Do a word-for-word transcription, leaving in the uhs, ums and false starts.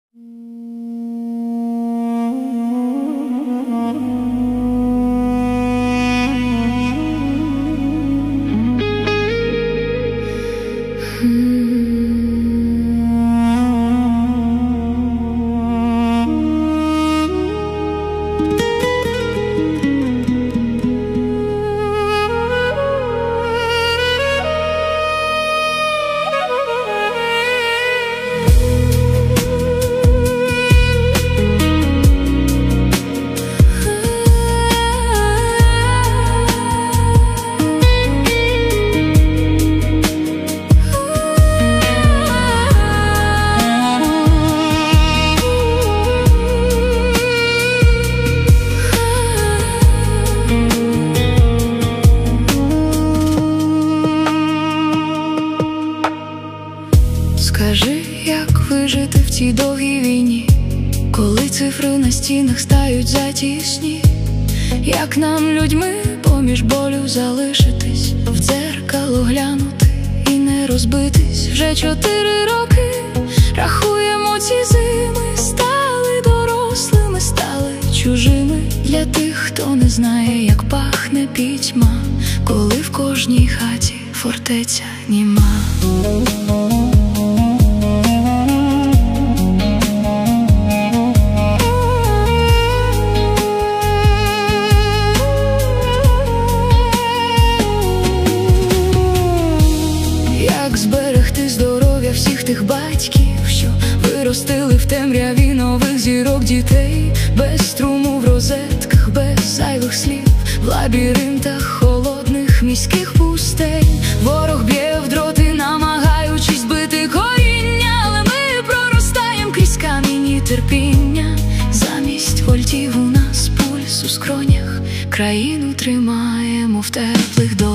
Скажи, як вижити в цій довгій війні, коли цифри на стінах стають затісні? Як нам, людьми, поміж болю залишитись, в дзеркало глянути і не розбитись? Вже чотири роки рахуємо ці зими, стали дорослими, стали чужими для тих, хто не знає, як пахне пітьма, коли в кожній хаті фортеця німа. Як зберегти здоров'я всіх тих батьків, що виростили в темряві нових зірок дітей, без струму в розетках, без зайвих слів, в лабіринтах холодних міських пустель. Ворог б'є в дроти, намагаючись збити коріння, але ми проростаєм крізь камінь і терпіння. Замість вольтів у нас пульс у скронях, країну тримаємо в теплих долонях.